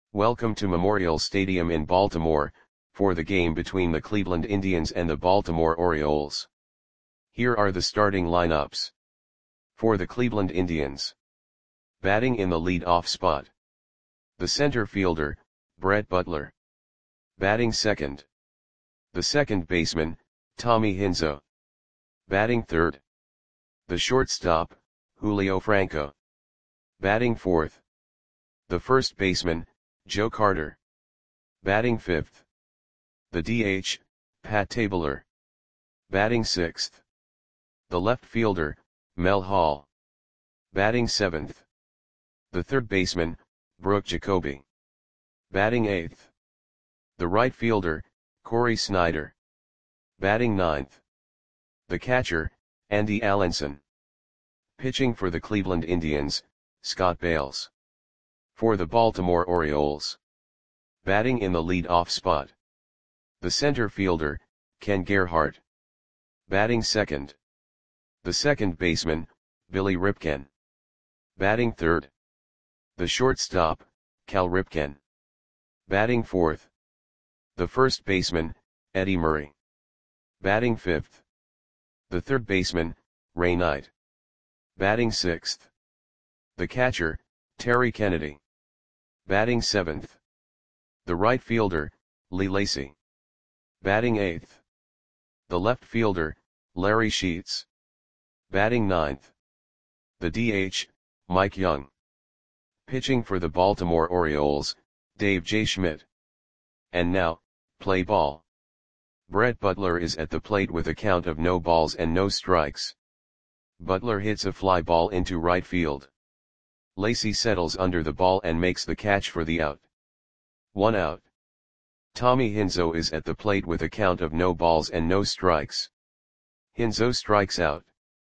Welcome to Memorial Stadium in Baltimore, for the game between the Cleveland Indians and the Baltimore Orioles. Here are the starting lineups. For the Cleveland Indians. Batting in the lead-off spot. The center fielder, Brett Butler. Batting second. The second baseman, Tommy Hinzo. Batting third. The shortstop, Julio Franco. Batting fourth. The first baseman, Joe Carter. Batting fifth. The DH, Pat Tabler. Batting sixth. The left fielder, Mel Hall. Batting seventh. The third baseman, Brooke Jacoby. Batting eighth. The right fielder, Corey Snyder. Batting ninth. The catcher, Andy Allenson. Pitching for the Cleveland Indians, Scott Bales. For the Baltimore Orioles. Batting in the lead-off spot. The center fielder, Ken Gerhart. Batting second. The second baseman, Billy Ripken. Batting third. The shortstop, Cal Ripken. Batting fourth. The first baseman, Eddie Murray. Batting fifth. The third baseman, Ray Knight. Batting sixth. The catcher, Terry Kennedy. Batting seventh. The right fielder, Lee Lacy. Batting eighth. The left fielder, Larry Sheets. Batting ninth. The DH, Mike Young. Pitching for the Baltimore Orioles, Dave J. Schmidt. And now, play ball. Brett Butler is at the plate with a count of no balls and no strikes. Butler hits a fly ball into right field. Lacy settles under the ball and makes the catch for the out. 1 out. Tommy Hinzo is at the plate with a count of no balls and no strikes. Hinzo strikes out.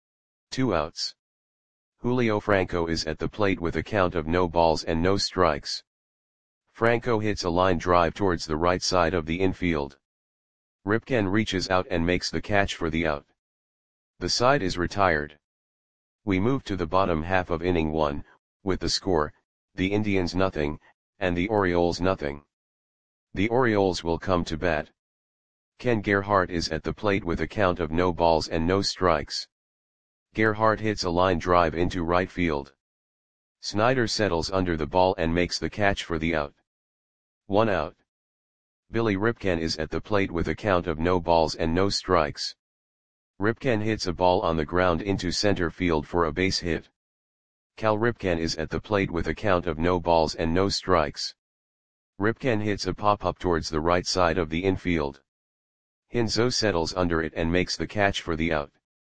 2 outs. Julio Franco is at the plate with a count of no balls and no strikes. Franco hits a line drive towards the right side of the infield. Ripken reaches out and makes the catch for the out. The side is retired. We move to the bottom half of inning 1, with the score, the Indians nothing, and the Orioles nothing. The Orioles will come to bat. Ken Gerhart is at the plate with a count of no balls and no strikes. Gerhart hits a line drive into right field. Snyder settles under the ball and makes the catch for the out. 1 out. Billy Ripken is at the plate with a count of no balls and no strikes. Ripken hits a ball on the ground into center field for a base hit. Cal Ripken is at the plate with a count of no balls and no strikes. Ripken hits a pop-up towards the right side of the infield. Hinzo settles under it and makes the catch for the out.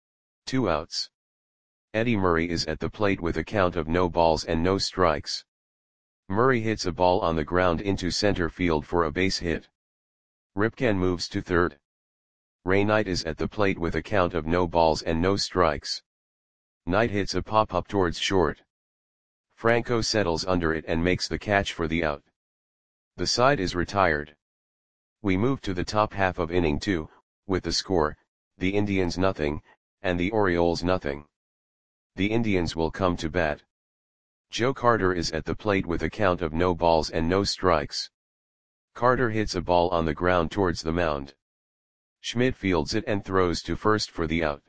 2 outs. Eddie Murray is at the plate with a count of no balls and no strikes. Murray hits a ball on the ground into center field for a base hit. Ripken moves to third. Ray Knight is at the plate with a count of no balls and no strikes. Knight hits a pop-up towards short. Franco settles under it and makes the catch for the out. The side is retired. We move to the top half of inning 2, with the score, the Indians nothing, and the Orioles nothing. The Indians will come to bat. Joe Carter is at the plate with a count of no balls and no strikes. Carter hits a ball on the ground towards the mound. Schmidt fields it and throws to first for the out.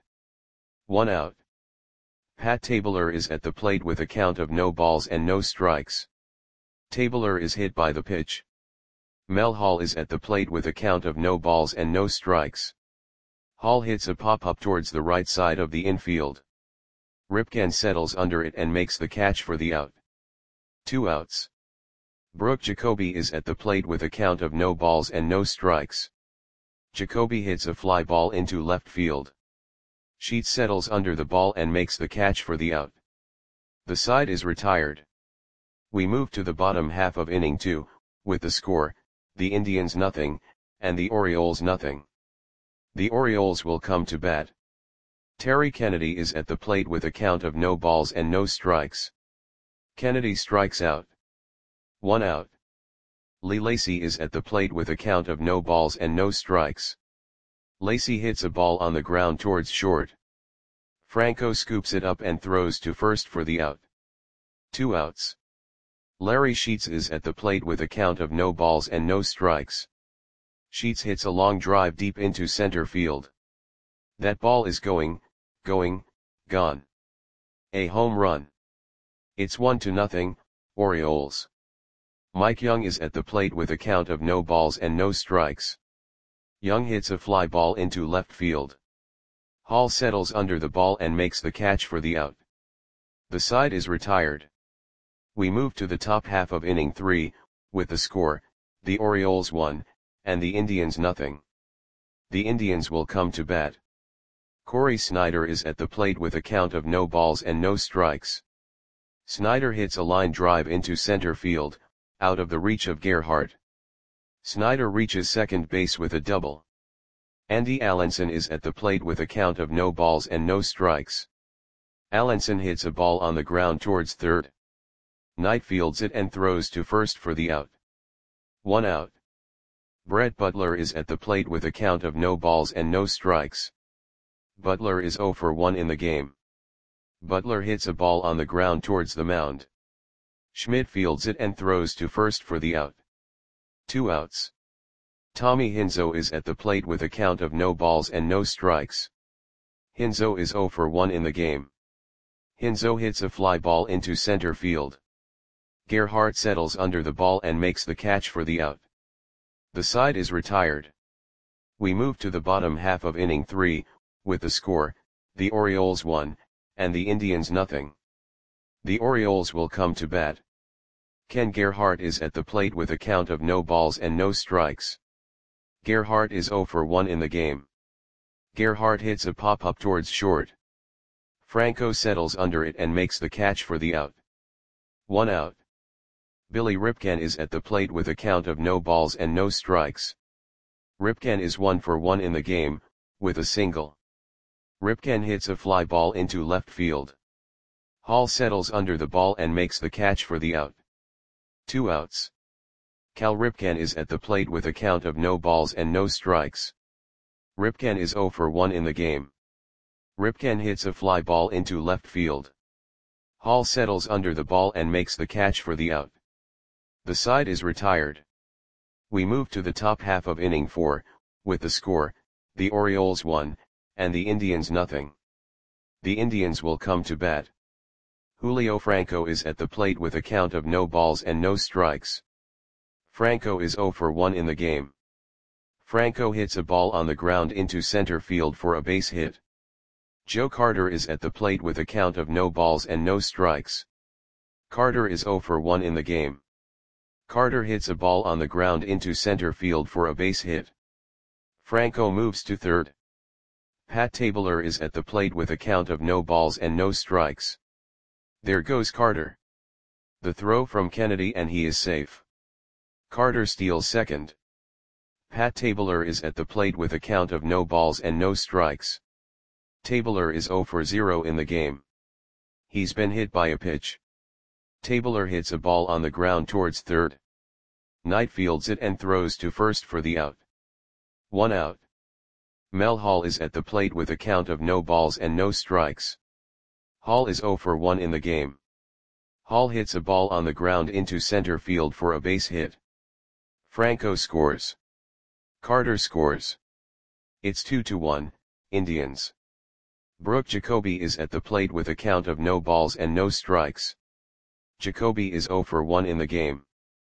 1 out. Pat Tabler is at the plate with a count of no balls and no strikes. Tabler is hit by the pitch. Mel Hall is at the plate with a count of no balls and no strikes. Hall hits a pop-up towards the right side of the infield. Ripken settles under it and makes the catch for the out. 2 outs. Brooke Jacoby is at the plate with a count of no balls and no strikes. Jacoby hits a fly ball into left field. Sheets settles under the ball and makes the catch for the out. The side is retired. We move to the bottom half of inning 2, with the score, the Indians nothing, and the Orioles nothing. The Orioles will come to bat. Terry Kennedy is at the plate with a count of no balls and no strikes. Kennedy strikes out. 1 out. Lee Lacy is at the plate with a count of no balls and no strikes. Lacy hits a ball on the ground towards short. Franco scoops it up and throws to first for the out. 2 outs. Larry Sheets is at the plate with a count of no balls and no strikes. Sheets hits a long drive deep into center field. That ball is going, gone. A home run. It's 1-0, Orioles. Mike Young is at the plate with a count of no balls and no strikes. Young hits a fly ball into left field. Hall settles under the ball and makes the catch for the out. The side is retired. We move to the top half of inning 3, with the score, the Orioles 1, and the Indians nothing. The Indians will come to bat. Corey Snyder is at the plate with a count of no balls and no strikes. Snyder hits a line drive into center field, out of the reach of Gerhardt. Snyder reaches second base with a double. Andy Allenson is at the plate with a count of no balls and no strikes. Allenson hits a ball on the ground towards third. Knight fields it and throws to first for the out. 1 out. Brett Butler is at the plate with a count of no balls and no strikes. Butler is 0 for 1 in the game. Butler hits a ball on the ground towards the mound. Schmidt fields it and throws to first for the out. 2 outs. Tommy Hinzo is at the plate with a count of no balls and no strikes. Hinzo is 0 for 1 in the game. Hinzo hits a fly ball into center field. Gerhardt settles under the ball and makes the catch for the out. The side is retired. We move to the bottom half of inning 3, with the score, the Orioles 1, and the Indians nothing. The Orioles will come to bat. Ken Gerhardt is at the plate with a count of no balls and no strikes. Gerhardt is 0 for 1 in the game. Gerhardt hits a pop-up towards short. Franco settles under it and makes the catch for the out. 1 out. Billy Ripken is at the plate with a count of no balls and no strikes. Ripken is 1 for 1 in the game, with a single. Ripken hits a fly ball into left field. Hall settles under the ball and makes the catch for the out. 2 outs. Cal Ripken is at the plate with a count of no balls and no strikes. Ripken is 0 for 1 in the game. Ripken hits a fly ball into left field. Hall settles under the ball and makes the catch for the out. The side is retired. We move to the top half of inning 4, with the score, the Orioles 1, and the Indians nothing. The Indians will come to bat. Julio Franco is at the plate with a count of no balls and no strikes. Franco is 0 for 1 in the game. Franco hits a ball on the ground into center field for a base hit. Joe Carter is at the plate with a count of no balls and no strikes. Carter is 0 for 1 in the game. Carter hits a ball on the ground into center field for a base hit. Franco moves to third. Pat Tabler is at the plate with a count of no balls and no strikes. There goes Carter. The throw from Kennedy and he is safe. Carter steals second. Pat Tabler is at the plate with a count of no balls and no strikes. Tabler is 0 for 0 in the game. He's been hit by a pitch. Tabler hits a ball on the ground towards third. Knight fields it and throws to first for the out. 1 out. Mel Hall is at the plate with a count of no balls and no strikes. Hall is 0 for 1 in the game. Hall hits a ball on the ground into center field for a base hit. Franco scores. Carter scores. It's 2-1, Indians. Brooke Jacoby is at the plate with a count of no balls and no strikes. Jacoby is 0 for 1 in the game.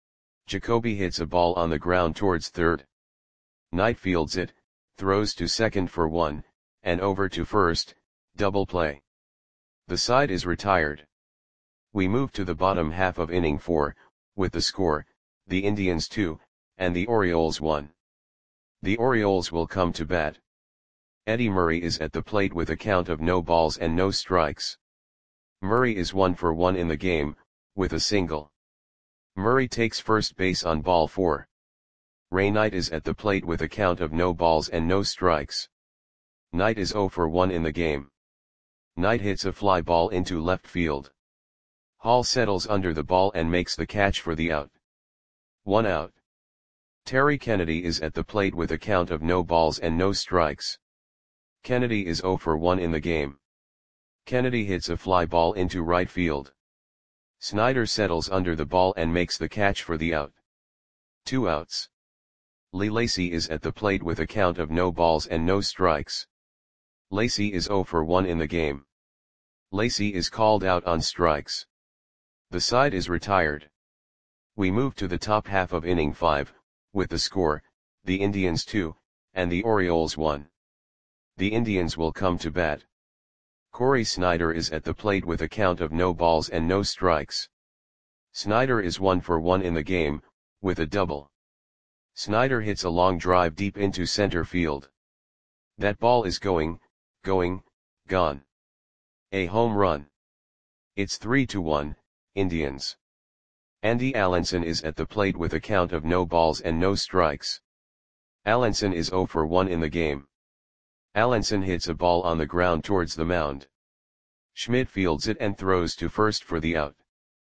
Jacoby hits a ball on the ground towards third. Knight fields it, throws to second for 1, and over to first, double play. The side is retired. We move to the bottom half of inning 4, with the score, the Indians 2, and the Orioles 1. The Orioles will come to bat. Eddie Murray is at the plate with a count of no balls and no strikes. Murray is 1 for 1 in the game, with a single. Murray takes first base on ball 4. Ray Knight is at the plate with a count of no balls and no strikes. Knight is 0 for 1 in the game. Knight hits a fly ball into left field. Hall settles under the ball and makes the catch for the out. 1 out. Terry Kennedy is at the plate with a count of no balls and no strikes. Kennedy is 0 for 1 in the game. Kennedy hits a fly ball into right field. Snyder settles under the ball and makes the catch for the out. 2 outs. Lee Lacy is at the plate with a count of no balls and no strikes. Lacy is 0 for 1 in the game. Lacy is called out on strikes. The side is retired. We move to the top half of inning 5, with the score, the Indians 2, and the Orioles 1. The Indians will come to bat. Corey Snyder is at the plate with a count of no balls and no strikes. Snyder is 1 for 1 in the game, with a double. Snyder hits a long drive deep into center field. That ball is gone. A home run. It's 3-1, Indians. Andy Allenson is at the plate with a count of no balls and no strikes. Allenson is 0 for 1 in the game. Allenson hits a ball on the ground towards the mound. Schmidt fields it and throws to first for the out.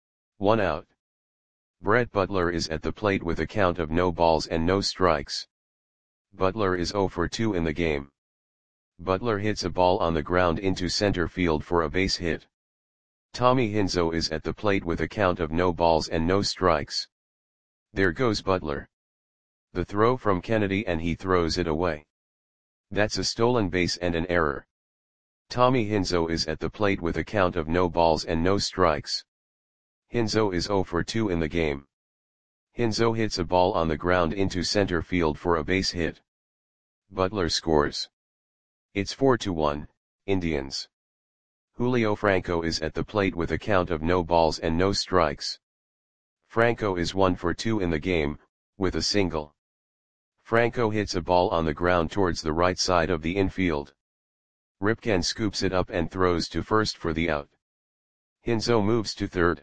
1 out. Brett Butler is at the plate with a count of no balls and no strikes. Butler is 0 for 2 in the game. Butler hits a ball on the ground into center field for a base hit. Tommy Hinzo is at the plate with a count of no balls and no strikes. There goes Butler. The throw from Kennedy and he throws it away. That's a stolen base and an error. Tommy Hinzo is at the plate with a count of no balls and no strikes. Hinzo is 0 for 2 in the game. Hinzo hits a ball on the ground into center field for a base hit. Butler scores. It's 4-1, Indians. Julio Franco is at the plate with a count of no balls and no strikes. Franco is 1 for 2 in the game, with a single. Franco hits a ball on the ground towards the right side of the infield. Ripken scoops it up and throws to first for the out. Hinzo moves to third.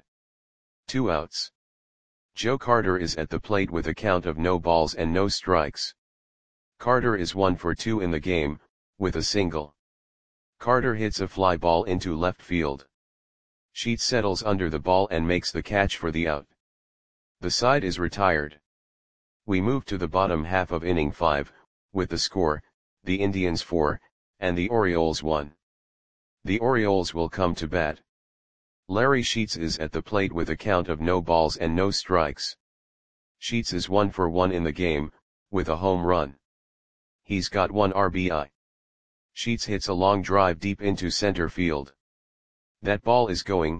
2 outs. Joe Carter is at the plate with a count of no balls and no strikes. Carter is 1 for 2 in the game, with a single. Carter hits a fly ball into left field. Sheets settles under the ball and makes the catch for the out. The side is retired. We move to the bottom half of inning 5, with the score, the Indians 4, and the Orioles 1. The Orioles will come to bat. Larry Sheets is at the plate with a count of no balls and no strikes. Sheets is 1 for 1 in the game, with a home run. He's got 1 RBI. Sheets hits a long drive deep into center field. That ball is gone.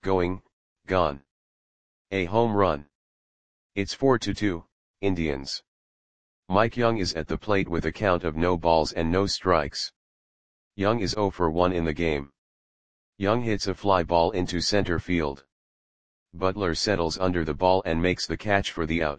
A home run. It's 4-2, Indians. Mike Young is at the plate with a count of no balls and no strikes. Young is 0 for 1 in the game. Young hits a fly ball into center field. Butler settles under the ball and makes the catch for the out.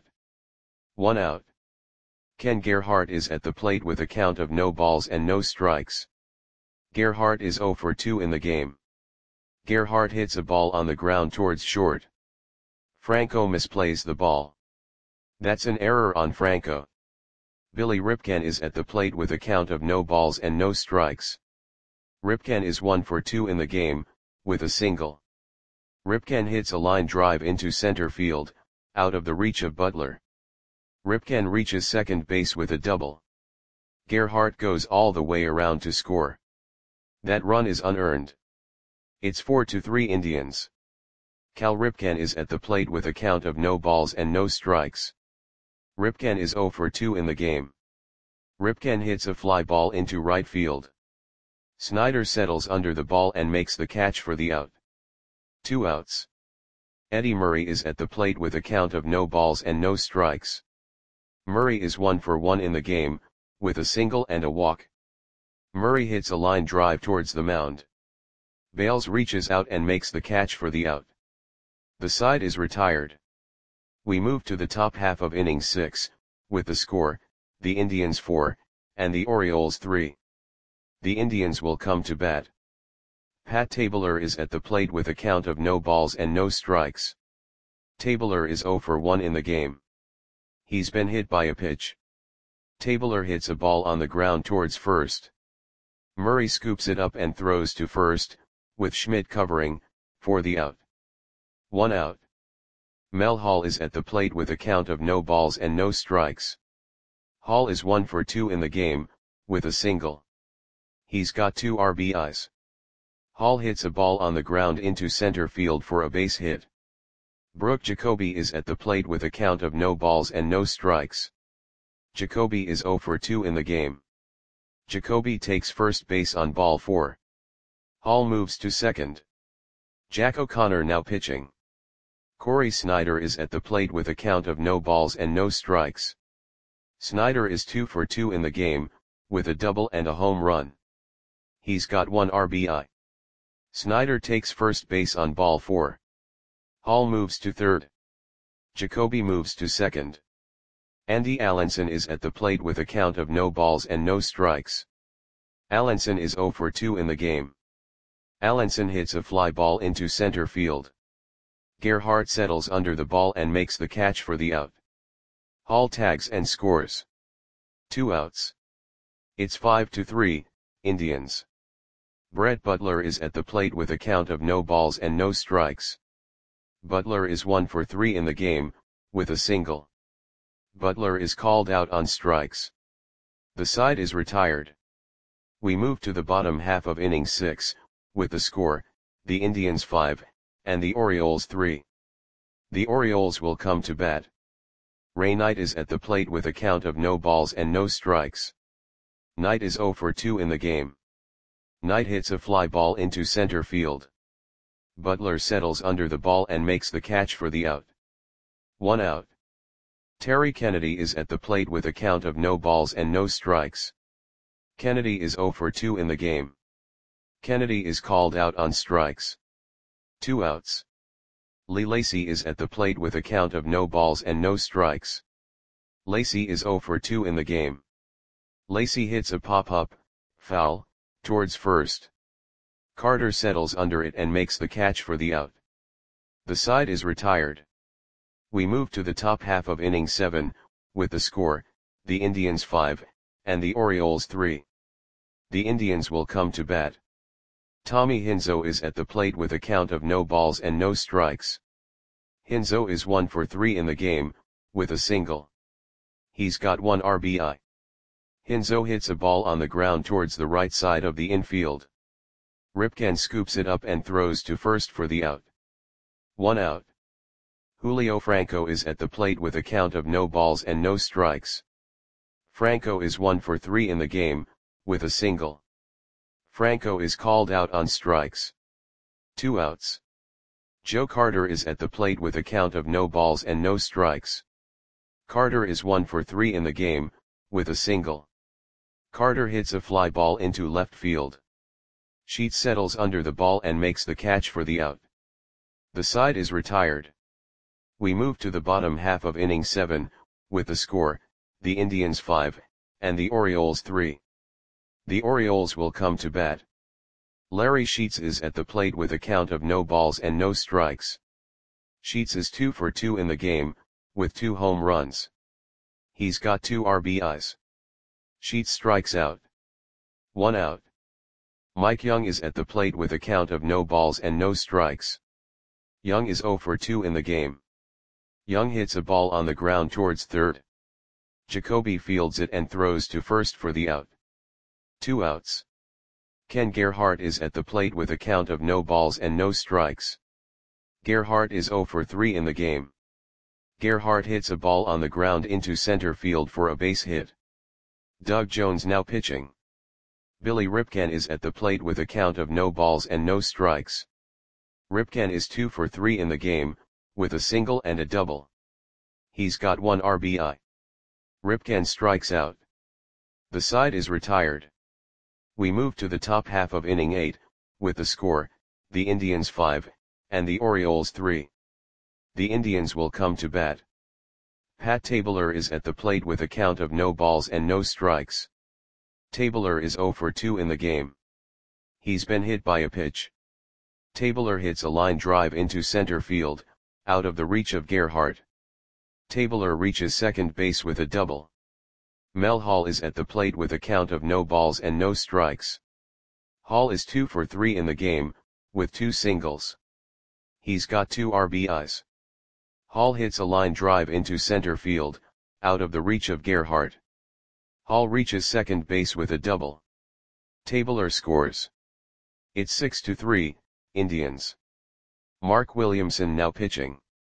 1 out. Ken Gerhart is at the plate with a count of no balls and no strikes. Gerhart is 0 for 2 in the game. Gerhart hits a ball on the ground towards short. Franco misplays the ball. That's an error on Franco. Billy Ripken is at the plate with a count of no balls and no strikes. Ripken is 1 for 2 in the game, with a single. Ripken hits a line drive into center field, out of the reach of Butler. Ripken reaches second base with a double. Gerhart goes all the way around to score. That run is unearned. It's 4-3 Indians. Cal Ripken is at the plate with a count of no balls and no strikes. Ripken is 0 for 2 in the game. Ripken hits a fly ball into right field. Snyder settles under the ball and makes the catch for the out. 2 outs. Eddie Murray is at the plate with a count of no balls and no strikes. Murray is 1 for 1 in the game, with a single and a walk. Murray hits a line drive towards the mound. Bales reaches out and makes the catch for the out. The side is retired. We move to the top half of inning 6, with the score, the Indians 4, and the Orioles 3. The Indians will come to bat. Pat Tabler is at the plate with a count of no balls and no strikes. Tabler is 0 for 1 in the game. He's been hit by a pitch. Tabler hits a ball on the ground towards first. Murray scoops it up and throws to first, with Schmidt covering, for the out. 1 out. Mel Hall is at the plate with a count of no balls and no strikes. Hall is 1 for 2 in the game, with a single. He's got 2 RBIs. Hall hits a ball on the ground into center field for a base hit. Brooke Jacoby is at the plate with a count of no balls and no strikes. Jacoby is 0 for 2 in the game. Jacoby takes first base on ball 4. Hall moves to second. Jack O'Connor now pitching. Corey Snyder is at the plate with a count of no balls and no strikes. Snyder is 2 for 2 in the game, with a double and a home run. He's got 1 RBI. Snyder takes first base on ball 4. Hall moves to third. Jacoby moves to second. Andy Allenson is at the plate with a count of no balls and no strikes. Allenson is 0 for 2 in the game. Allenson hits a fly ball into center field. Gerhart settles under the ball and makes the catch for the out. Hall tags and scores. 2 outs. It's 5-3, Indians. Brett Butler is at the plate with a count of no balls and no strikes. Butler is 1 for 3 in the game, with a single. Butler is called out on strikes. The side is retired. We move to the bottom half of inning 6, with the score, the Indians 5, and the Orioles 3. The Orioles will come to bat. Ray Knight is at the plate with a count of no balls and no strikes. Knight is 0 for 2 in the game. Knight hits a fly ball into center field. Butler settles under the ball and makes the catch for the out. 1 out. Terry Kennedy is at the plate with a count of no balls and no strikes. Kennedy is 0 for 2 in the game. Kennedy is called out on strikes. 2 outs. Lee Lacy is at the plate with a count of no balls and no strikes. Lacy is 0 for 2 in the game. Lacy hits a pop-up, foul, towards first. Carter settles under it and makes the catch for the out. The side is retired. We move to the top half of inning 7, with the score, the Indians 5, and the Orioles 3. The Indians will come to bat. Tommy Hinzo is at the plate with a count of no balls and no strikes. Hinzo is 1 for 3 in the game, with a single. He's got 1 RBI. Hinzo hits a ball on the ground towards the right side of the infield. Ripken scoops it up and throws to first for the out. 1 out. Julio Franco is at the plate with a count of no balls and no strikes. Franco is 1 for 3 in the game, with a single. Franco is called out on strikes. 2 outs. Joe Carter is at the plate with a count of no balls and no strikes. Carter is 1 for 3 in the game, with a single. Carter hits a fly ball into left field. Sheets settles under the ball and makes the catch for the out. The side is retired. We move to the bottom half of inning 7, with the score, the Indians 5, and the Orioles 3. The Orioles will come to bat. Larry Sheets is at the plate with a count of no balls and no strikes. Sheets is 2 for 2 in the game, with 2 home runs. He's got 2 RBIs. Sheets strikes out. 1 out. Mike Young is at the plate with a count of no balls and no strikes. Young is 0 for 2 in the game. Young hits a ball on the ground towards third. Jacoby fields it and throws to first for the out. 2 outs. Ken Gerhart is at the plate with a count of no balls and no strikes. Gerhart is 0 for 3 in the game. Gerhart hits a ball on the ground into center field for a base hit. Doug Jones now pitching. Billy Ripken is at the plate with a count of no balls and no strikes. Ripken is 2 for 3 in the game, with a single and a double. He's got 1 RBI. Ripken strikes out. The side is retired. We move to the top half of inning 8, with the score, the Indians 5, and the Orioles 3. The Indians will come to bat. Pat Tabler is at the plate with a count of no balls and no strikes. Tabler is 0 for 2 in the game. He's been hit by a pitch. Tabler hits a line drive into center field, out of the reach of Gerhart. Tabler reaches second base with a double. Mel Hall is at the plate with a count of no balls and no strikes. Hall is 2 for 3 in the game, with 2 singles. He's got 2 RBIs. Hall hits a line drive into center field, out of the reach of Gerhart. Hall reaches second base with a double. Tabler scores. It's 6-3, Indians. Mark Williamson now pitching.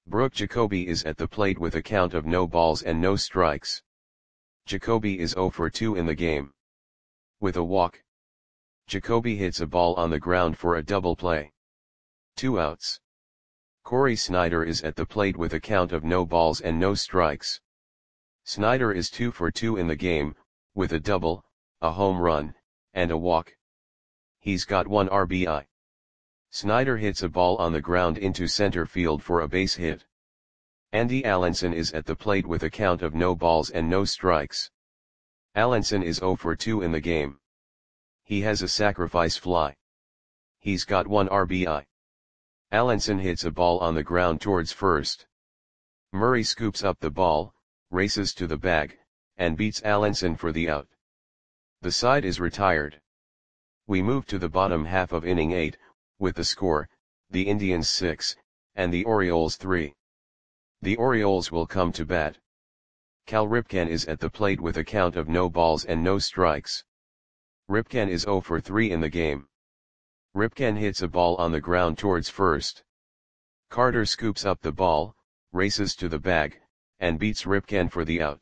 Brooke Jacoby is at the plate with a count of no balls and no strikes. Jacoby is 0 for 2 in the game. With a walk, Jacoby hits a ball on the ground for a double play. 2 outs. Corey Snyder is at the plate with a count of no balls and no strikes. Snyder is 2 for 2 in the game, with a double, a home run, and a walk. He's got 1 RBI. Snyder hits a ball on the ground into center field for a base hit. Andy Allenson is at the plate with a count of no balls and no strikes. Allenson is 0 for 2 in the game. He has a sacrifice fly. He's got 1 RBI. Allenson hits a ball on the ground towards first. Murray scoops up the ball, races to the bag, and beats Allenson for the out. The side is retired. We move to the bottom half of inning 8, with the score, the Indians 6, and the Orioles 3. The Orioles will come to bat. Cal Ripken is at the plate with a count of no balls and no strikes. Ripken is 0 for 3 in the game. Ripken hits a ball on the ground towards first. Carter scoops up the ball, races to the bag, and beats Ripken for the out.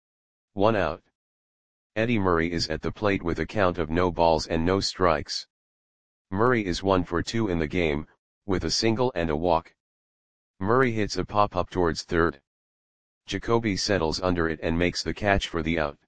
1 out. Eddie Murray is at the plate with a count of no balls and no strikes. Murray is 1 for 2 in the game, with a single and a walk. Murray hits a pop-up towards third. Jacoby settles under it and makes the catch for the out.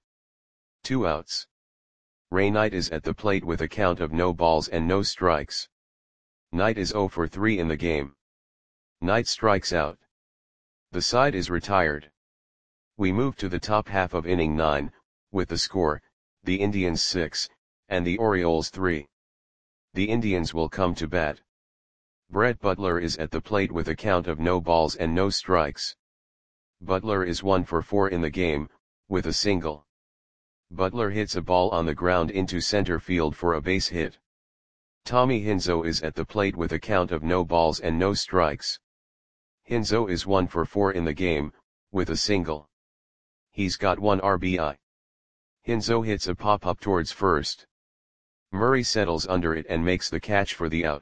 2 outs. Ray Knight is at the plate with a count of no balls and no strikes. Knight is 0 for 3 in the game. Knight strikes out. The side is retired. We move to the top half of inning 9, with the score, the Indians 6, and the Orioles 3. The Indians will come to bat. Brett Butler is at the plate with a count of no balls and no strikes. Butler is 1 for 4 in the game, with a single. Butler hits a ball on the ground into center field for a base hit. Tommy Hinzo is at the plate with a count of no balls and no strikes. Hinzo is 1 for 4 in the game, with a single. He's got 1 RBI. Hinzo hits a pop-up towards first. Murray settles under it and makes the catch for the out.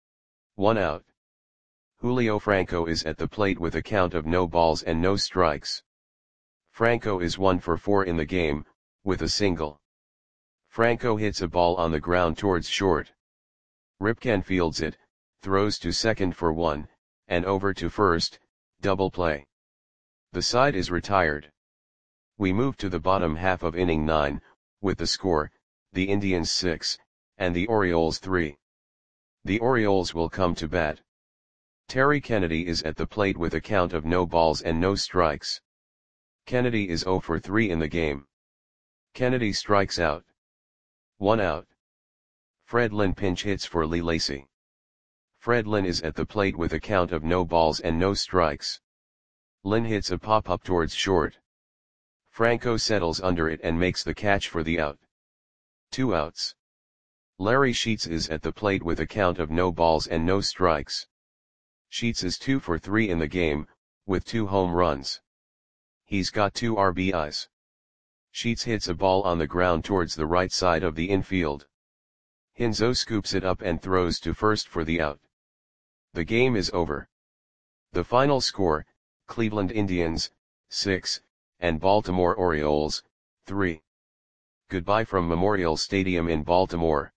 1 out. Julio Franco is at the plate with a count of no balls and no strikes. Franco is 1 for 4 in the game, with a single. Franco hits a ball on the ground towards short. Ripken fields it, throws to second for 1, and over to first, double play. The side is retired. We move to the bottom half of inning 9, with the score, the Indians 6, and the Orioles 3. The Orioles will come to bat. Terry Kennedy is at the plate with a count of no balls and no strikes. Kennedy is 0 for 3 in the game. Kennedy strikes out. 1 out. Fred Lynn pinch hits for Lee Lacy. Fred Lynn is at the plate with a count of no balls and no strikes. Lynn hits a pop-up towards short. Franco settles under it and makes the catch for the out. 2 outs. Larry Sheets is at the plate with a count of no balls and no strikes. Sheets is 2 for 3 in the game, with 2 home runs. He's got 2 RBIs. Sheets hits a ball on the ground towards the right side of the infield. Hinzo scoops it up and throws to first for the out. The game is over. The final score, Cleveland Indians, 6, and Baltimore Orioles, 3. Goodbye from Memorial Stadium in Baltimore.